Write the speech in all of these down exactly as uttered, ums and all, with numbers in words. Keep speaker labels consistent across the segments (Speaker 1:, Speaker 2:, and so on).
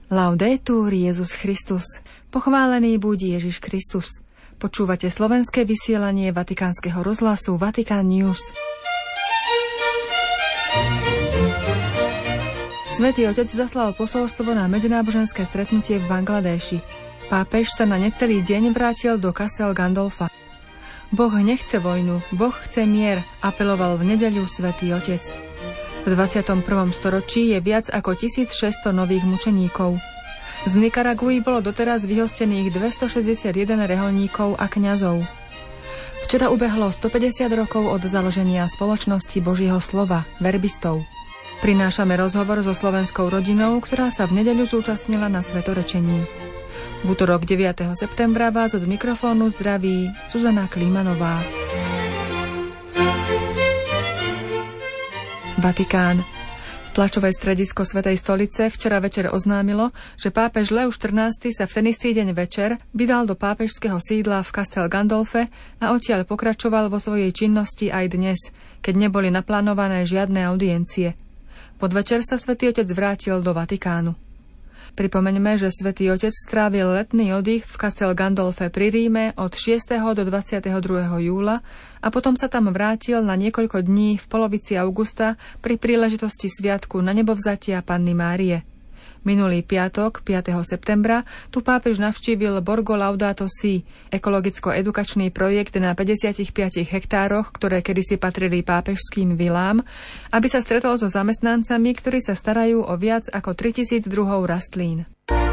Speaker 1: Laudetur Jesus Christus. Pochválený buď Ježiš Kristus. Počúvate slovenské vysielanie Vatikánskeho rozhlasu Vatican News. Svätý Otec zaslal posolstvo na medzináboženské stretnutie v Bangladéši. Pápež sa na necelý deň vrátil do Castel Gandolfa. Boh nechce vojnu, Boh chce mier, apeloval v nedeľu Svätý Otec. V dvadsiatom prvom storočí je viac ako tisícšesťsto nových mučeníkov. Z Nikaraguji bolo doteraz vyhostených dvestošesťdesiatjeden reholníkov a kňazov. Včera ubehlo stopäťdesiat rokov od založenia spoločnosti Božieho slova, verbistov. Prinášame rozhovor so slovenskou rodinou, ktorá sa v nedeľu zúčastnila na svetorečení. V utorok deviateho septembra vás od mikrofónu zdraví Zuzana Klímanová. Vatikán. Tlačové stredisko Svätej stolice včera večer oznámilo, že pápež Leus štrnásty sa v ten istý deň večer vydal do pápežského sídla v Castel Gandolfe a odtiaľ pokračoval vo svojej činnosti aj dnes, keď neboli naplánované žiadne audiencie. Podvečer sa Svätý Otec vrátil do Vatikánu. Pripomeňme, že Svätý Otec strávil letný oddych v Castel Gandolfe pri Ríme od šiesteho do dvadsiateho druhého júla a potom sa tam vrátil na niekoľko dní v polovici augusta pri príležitosti sviatku na nebovzatia Panny Márie. Minulý piatok, piateho septembra, tu pápež navštívil Borgo Laudato Si, ekologicko-edukačný projekt na päťdesiatpäť hektároch, ktoré kedysi patrili pápežským vilám, aby sa stretol so zamestnancami, ktorí sa starajú o viac ako tritisíc druhov rastlín.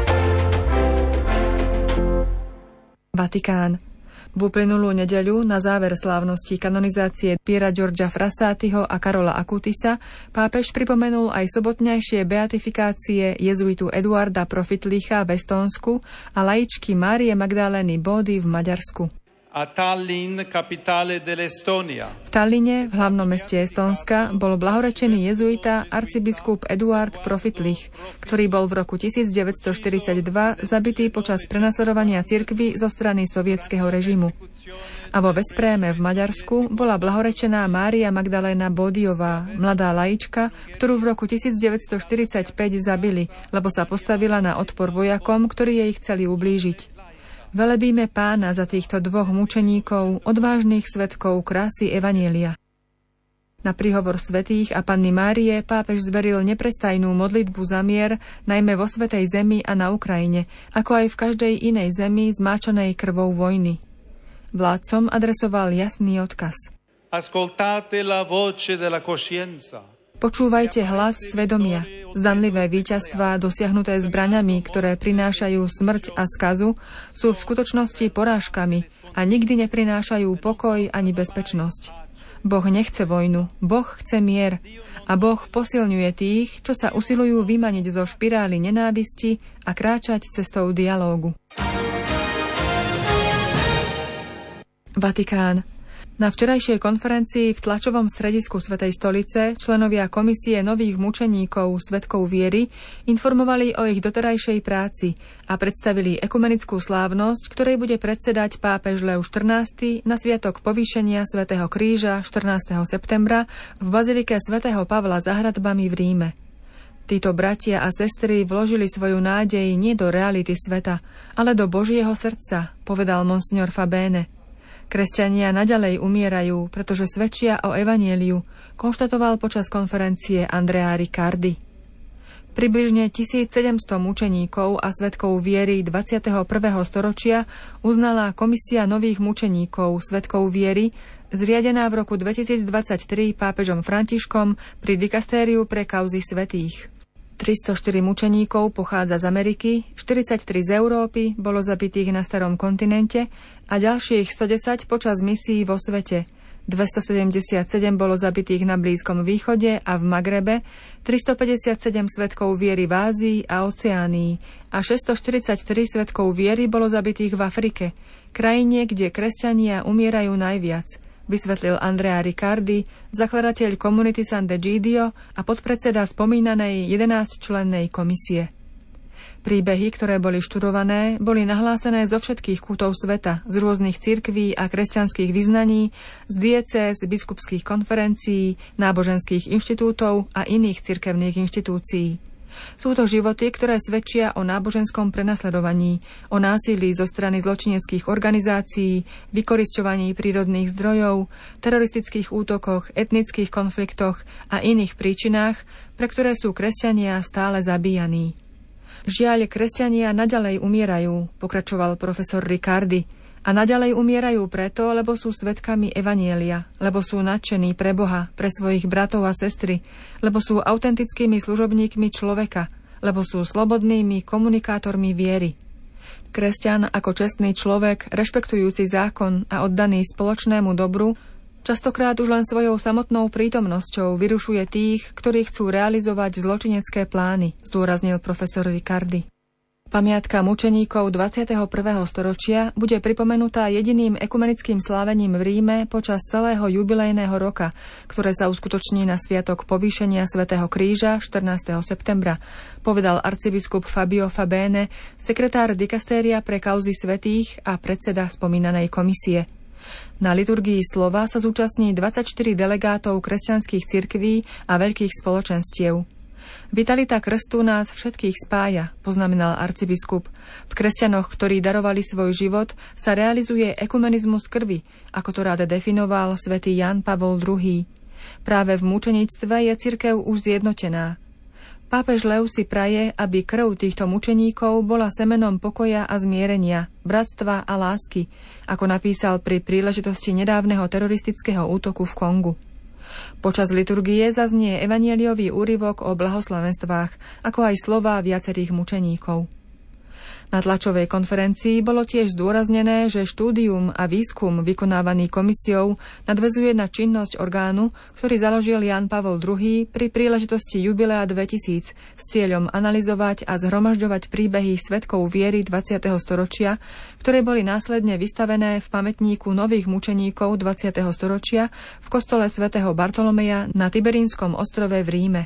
Speaker 1: Vatikán. V uplynulú nedeľu na záver slávnosti kanonizácie Piera Giorgia Frassatiho a Karola Akutisa pápež pripomenul aj sobotnejšie beatifikácie jezuitu Eduarda Profitlicha v Estónsku a laičky Márie Magdalény Body v Maďarsku.
Speaker 2: A Tallinn, capitale dell'Estonia.
Speaker 1: V Talline, v hlavnom meste Estónska, bol blahorečený jezuita arcibiskup Eduard Profitlich, ktorý bol v roku devätnásťstoštyridsaťdva zabitý počas prenasledovania cirkvi zo strany sovietskeho režimu. A vo Veszpréme v Maďarsku bola blahorečená Mária Magdaléna Bódiová, mladá laička, ktorú v roku devätnásťstoštyridsaťpäť zabili, lebo sa postavila na odpor vojakom, ktorí jej chceli ublížiť. Velebíme Pána za týchto dvoch mučeníkov, odvážnych svedkov krásy Evanjelia. Na príhovor svätých a Panny Márie pápež zveril neprestajnú modlitbu za mier, najmä vo Svätej zemi a na Ukrajine, ako aj v každej inej zemi zmáčanej krvou vojny. Vládcom adresoval jasný odkaz.
Speaker 2: Ascoltate la voce della coscienza.
Speaker 1: Počúvajte hlas svedomia. Zdanlivé víťazstvá dosiahnuté zbraňami, ktoré prinášajú smrť a skazu, sú v skutočnosti porážkami a nikdy neprinášajú pokoj ani bezpečnosť. Boh nechce vojnu, Boh chce mier a Boh posilňuje tých, čo sa usilujú vymaniť zo špirály nenávisti a kráčať cestou dialógu. Vatikán. Na včerajšej konferencii v tlačovom stredisku Svätej stolice členovia komisie nových mučeníkov Svedkov viery informovali o ich doterajšej práci a predstavili ekumenickú slávnosť, ktorej bude predsedať pápež Leus štrnásty na sviatok povýšenia Svätého kríža štrnásteho septembra v bazilike svätého Pavla za hradbami v Ríme. Títo bratia a sestry vložili svoju nádej nie do reality sveta, ale do Božieho srdca, povedal monsignor Fabene. Kresťania naďalej umierajú, pretože svedčia o evanjeliu, konštatoval počas konferencie Andrea Riccardi. Približne tisícsedemsto mučeníkov a svedkov viery dvadsiateho prvého storočia uznala Komisia nových mučeníkov svedkov viery, zriadená v roku dvetisícdvadsaťtri pápežom Františkom pri dikastériu pre kauzy svätých. tristoštyri mučeníkov pochádza z Ameriky, štyridsaťtri z Európy, bolo zabitých na starom kontinente a ďalších stodesať počas misií vo svete. dvestosedemdesiatsedem bolo zabitých na Blízkom východe a v Magrebe, tristopäťdesiatsedem svedkov viery v Ázii a Oceánii a šesťstoštyridsaťtri svedkov viery bolo zabitých v Afrike, krajine, kde kresťania umierajú najviac, vysvetlil Andrea Riccardi, zakladateľ komunity San Degidio a podpredseda spomínanej jedenásťčlennej komisie. Príbehy, ktoré boli študované, boli nahlásené zo všetkých kútov sveta, z rôznych cirkví a kresťanských vyznaní, z diecéz, biskupských konferencií, náboženských inštitútov a iných cirkevných inštitúcií. Sú to životy, ktoré svedčia o náboženskom prenasledovaní, o násilí zo strany zločineckých organizácií, vykorisťovaní prírodných zdrojov, teroristických útokoch, etnických konfliktoch a iných príčinách, pre ktoré sú kresťania stále zabíjaní. Žiaľ, kresťania naďalej umierajú, pokračoval profesor Riccardi, a naďalej umierajú preto, lebo sú svedkami evanjelia, lebo sú nadšení pre Boha, pre svojich bratov a sestry, lebo sú autentickými služobníkmi človeka, lebo sú slobodnými komunikátormi viery. Kresťan ako čestný človek, rešpektujúci zákon a oddaný spoločnému dobru, častokrát už len svojou samotnou prítomnosťou vyrušuje tých, ktorí chcú realizovať zločinecké plány, zdôraznil profesor Riccardi. Pamiatka mučeníkov dvadsiateho prvého storočia bude pripomenutá jediným ekumenickým slávením v Ríme počas celého jubilejného roka, ktoré sa uskutoční na sviatok povýšenia svätého Kríža štrnásteho septembra, povedal arcibiskup Fabio Fabene, sekretár dikastéria pre kauzy svätých a predseda spomínanej komisie. Na liturgii slova sa zúčastní dvadsaťštyri delegátov kresťanských cirkví a veľkých spoločenstiev. Vitalita krstu nás všetkých spája, poznamenal arcibiskup. V kresťanoch, ktorí darovali svoj život, sa realizuje ekumenizmus krvi, ako to rád definoval svätý Ján Pavol druhý. Práve v mučeníctve je cirkev už zjednotená. Pápež Lev si praje, aby krv týchto mučeníkov bola semenom pokoja a zmierenia, bratstva a lásky, ako napísal pri príležitosti nedávneho teroristického útoku v Kongu. Počas liturgie zaznie evanjeliový úryvok o blahoslavenstvách, ako aj slová viacerých mučeníkov. Na tlačovej konferencii bolo tiež zdôraznené, že štúdium a výskum vykonávaný komisiou nadväzuje na činnosť orgánu, ktorý založil Ján Pavol druhý pri príležitosti jubilea dvetisíc s cieľom analyzovať a zhromažďovať príbehy svedkov viery dvadsiateho storočia, ktoré boli následne vystavené v pamätníku nových mučeníkov dvadsiateho storočia v kostole svätého Bartolomeja na Tiberínskom ostrove v Ríme.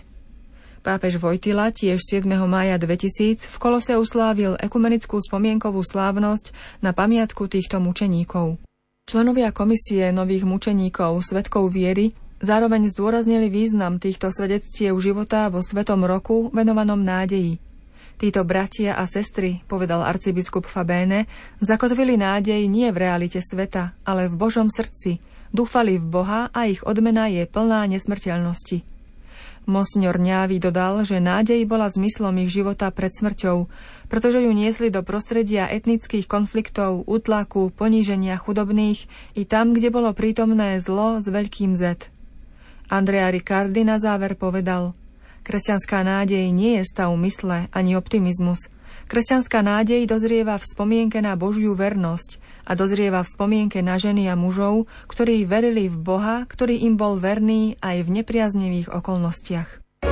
Speaker 1: Pápež Vojtila tiež siedmeho mája dvetisíc v Kolose uslávil ekumenickú spomienkovú slávnosť na pamiatku týchto mučeníkov. Členovia komisie nových mučeníkov, svedkov viery, zároveň zdôraznili význam týchto svedectiev života vo svetom roku venovanom nádeji. Títo bratia a sestry, povedal arcibiskup Fabene, zakotvili nádej nie v realite sveta, ale v Božom srdci, dúfali v Boha a ich odmena je plná nesmrteľnosti. Monsignor Ňávi dodal, že nádej bola zmyslom ich života pred smrťou, pretože ju niesli do prostredia etnických konfliktov, útlaku, poníženia chudobných i tam, kde bolo prítomné zlo s veľkým Z. Andrea Riccardi na záver povedal: Kresťanská nádej nie je stav mysle ani optimizmus. Kresťanská nádej dozrieva v spomienke na Božiu vernosť a dozrieva v spomienke na ženy a mužov, ktorí verili v Boha, ktorý im bol verný aj v nepriaznivých okolnostiach.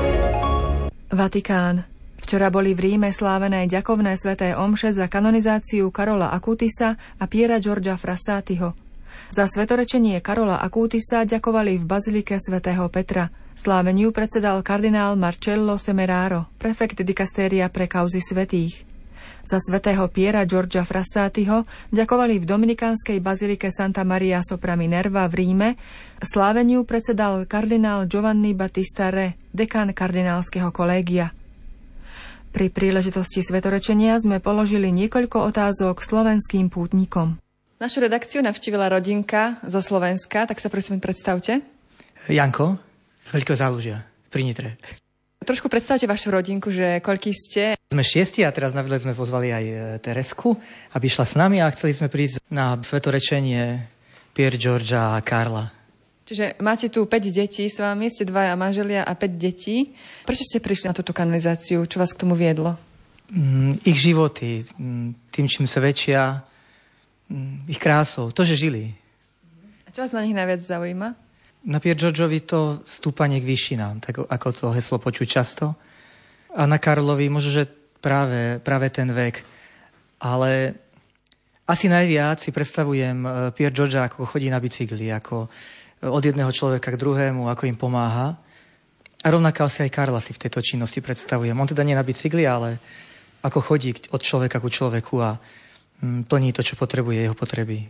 Speaker 1: Vatikán. Včera boli v Ríme slávené ďakovné sväté omše za kanonizáciu Karola Akutisa a Piera Giorgia Frassatiho. Za svetorečenie Karola Akutisa ďakovali v bazilike svätého Petra. Sláveniu predsedal kardinál Marcello Semeraro, prefekt dikastéria pre kauzy svätých. Za svätého Piera Giorgia Frassatiho ďakovali v dominikánskej bazilike Santa Maria sopra Minerva v Ríme. Sláveniu predsedal kardinál Giovanni Battista Re, dekan kardinálskeho kolégia. Pri príležitosti svetorečenia sme položili niekoľko otázok slovenským pútnikom. Našu redakciu navštívila rodinka zo Slovenska, tak sa prosím predstavte.
Speaker 3: Janko, z Veľkého Zálužia, pri Nitre.
Speaker 1: Trošku predstavte vašu rodinku, že koľký ste?
Speaker 3: Sme šiesti a teraz na výlet sme pozvali aj Teresku, aby išla s nami a chceli sme prísť na svetorečenie Pier Giorgia a Karla.
Speaker 1: Čiže máte tu päť detí s vami, ste dvaja manželia a päť detí. Prečo ste prišli na túto kanonizáciu? Čo vás k tomu viedlo?
Speaker 3: Mm, ich životy, tým, čím sa väčšia, ich krásou, to, že žili.
Speaker 1: A čo vás na nich najviac zaujíma?
Speaker 3: Na Pier Giorgiovi to stúpanie k výšinám, tak ako to heslo počuť často. A na Karlovi možno, že práve, práve ten vek. Ale asi najviac si predstavujem Pier Giorgia, ako chodí na bicykli, ako od jedného človeka k druhému, ako im pomáha. A rovnako asi aj Karla si v tejto činnosti predstavujem. On teda nie na bicykli, ale ako chodí od človeka ku človeku a plní to, čo potrebuje, jeho potreby.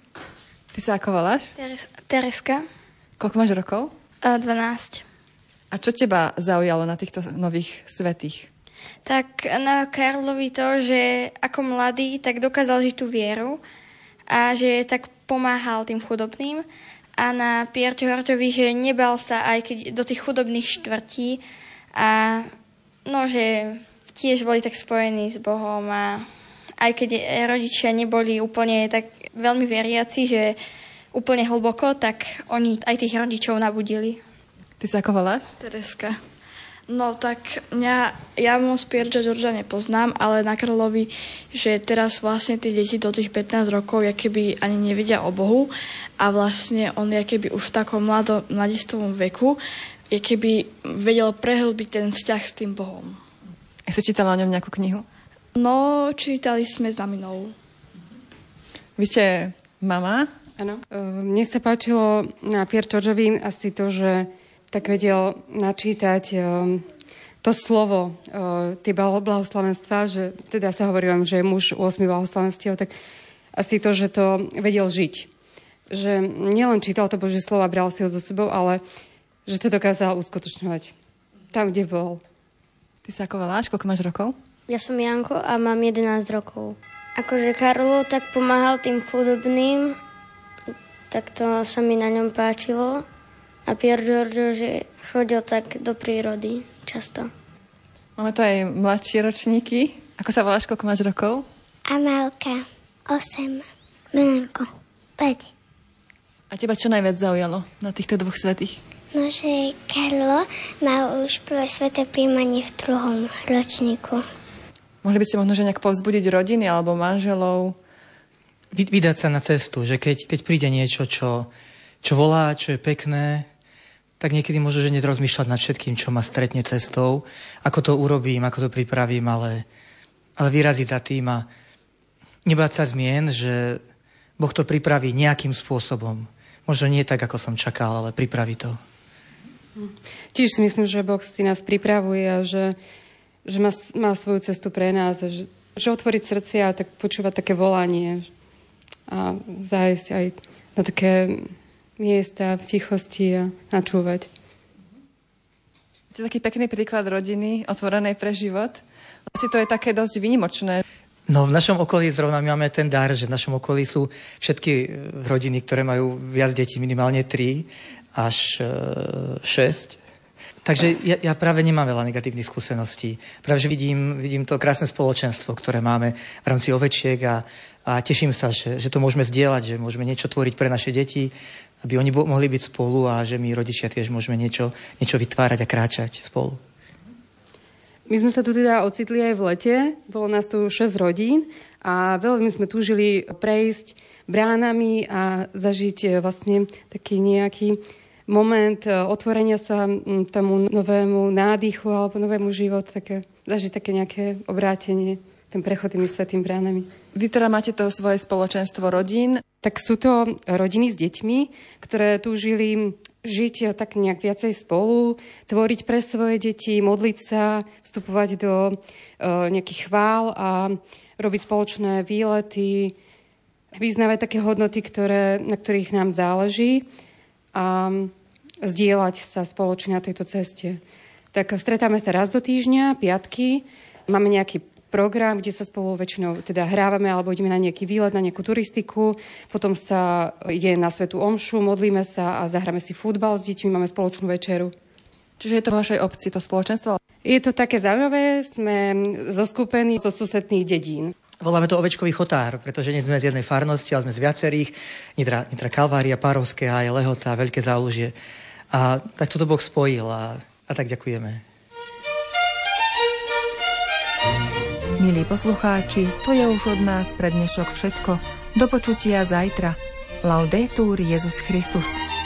Speaker 1: Ty sa ako voláš?
Speaker 4: Teres- Tereska.
Speaker 1: Koľko máš rokov?
Speaker 4: Uh, dvanásť.
Speaker 1: A A čo teba zaujalo na týchto nových svätých?
Speaker 4: Tak na Karlovi to, že ako mladý, tak dokázal žiť tú vieru a že tak pomáhal tým chudobným. A na Pier Giorgiovi, že nebal sa aj keď do tých chudobných štvrtí a no, že tiež boli tak spojení s Bohom a aj keď rodičia neboli úplne tak veľmi veriaci, že úplne hlboko, tak oni aj tých rodičov nabudili.
Speaker 1: Ty sa ako voláš?
Speaker 5: Tereska. No tak mňa, ja moc Pier Giorgia nepoznám, ale na Karlovi, že teraz vlastne tí deti do tých pätnásť rokov jakoby ani nevedia o Bohu a vlastne on jakoby už v takom mlado, mladistovom veku jakoby vedel prehlbiť ten vzťah s tým Bohom.
Speaker 1: A si čítala o ňom nejakú knihu?
Speaker 5: No, čítali sme s maminou.
Speaker 1: Vy ste mama?
Speaker 6: Áno. Mne sa páčilo na Pier Giorgiovi asi to, že tak vedel načítať to slovo, tie blahoslavenstva, že teda sa hovorí vám, že je muž osem blahoslavenstiev, tak asi to, že to vedel žiť. Že nielen čítal to Božie slovo a bral si ho so sebou, ale že to dokázal uskutočňovať tam, kde bol.
Speaker 1: Ty sa ako voláš? Koľko máš rokov?
Speaker 7: Ja som Janko a mám jedenásť rokov. Akože Karlo tak pomáhal tým chudobným, tak to sa mi na ňom páčilo. A Pier Giorgio, že chodil tak do prírody často.
Speaker 1: Máme tu aj mladšie ročníky. Ako sa voláš? Koľko máš rokov?
Speaker 8: Amelka, osem. Milenko, päť.
Speaker 1: A teba čo najviac zaujalo na týchto dvoch svätých?
Speaker 8: No, že Karlo mal už prvé sväté prijímanie v druhom ročníku.
Speaker 1: Mohli by ste možno že nejak povzbudiť rodiny alebo manželov?
Speaker 3: Vydať sa na cestu, že keď, keď príde niečo, čo, čo volá, čo je pekné, tak niekedy môžu že nerozmýšľať nad všetkým, čo ma stretne cestou, ako to urobím, ako to pripravím, ale, ale vyraziť za tým a nebáť sa zmien, že Boh to pripraví nejakým spôsobom. Možno nie tak, ako som čakal, ale pripraví to.
Speaker 6: Tiež si myslím, že Boh si nás pripravuje a že, že má, má svoju cestu pre nás a že, že otvoriť srdcia a tak počúvať také volanie a zájsť aj na také miesta v tichosti a načúvať.
Speaker 1: Ste taký pekný príklad rodiny, otvorenej pre život. Asi to je také dosť výnimočné.
Speaker 3: No v našom okolí zrovna máme ten dar, že v našom okolí sú všetky rodiny, ktoré majú viac detí, minimálne tri až šesť. Takže ja, ja práve nemám veľa negatívnych skúseností. Práve, že vidím, vidím to krásne spoločenstvo, ktoré máme v rámci ovečiek a, a teším sa, že, že to môžeme zdieľať, že môžeme niečo tvoriť pre naše deti, aby oni bo- mohli byť spolu a že my rodičia tiež môžeme niečo, niečo vytvárať a kráčať spolu.
Speaker 6: My sme sa tu teda ocitli aj v lete, bolo nás tu šesť rodín a veľmi sme túžili prejsť bránami a zažiť vlastne taký nejaký moment otvorenia sa tomu novému nádychu alebo novému životu, také, zažiť také nejaké obrátenie, ten prechod tými svätými bránami.
Speaker 1: Vy teda máte to svoje spoločenstvo rodín.
Speaker 6: Tak sú to rodiny s deťmi, ktoré túžili žiť tak nejak viacej spolu, tvoriť pre svoje deti, modliť sa, vstupovať do e, nejakých chvál a robiť spoločné výlety, vyznávať také hodnoty, ktoré, na ktorých nám záleží a zdieľať sa spoločne na tejto ceste. Tak stretáme sa raz do týždňa, piatky, máme nejaký program, kde sa spolu väčšinou teda hrávame alebo ideme na nejaký výlet, na nejakú turistiku, potom sa ide na svätú omšu, modlíme sa a zahráme si futbal s deťmi, máme spoločnú večeru.
Speaker 1: Čiže je to v vašej obci, to spoločenstvo?
Speaker 6: Je to také zaujímavé, sme zoskupení zo susedných dedín.
Speaker 3: Voláme to Ovečkový chotár, pretože nie sme z jednej farnosti, ale sme z viacerých. Nitra, Nitra Kalvária, Párovské háje, Lehota, Veľké Zálužie. A tak toto Boh spojil a, a tak ďakujeme.
Speaker 1: Milí poslucháči, to je už od nás pre dnešok všetko. Do počutia zajtra. Laudetur Jesus Christus.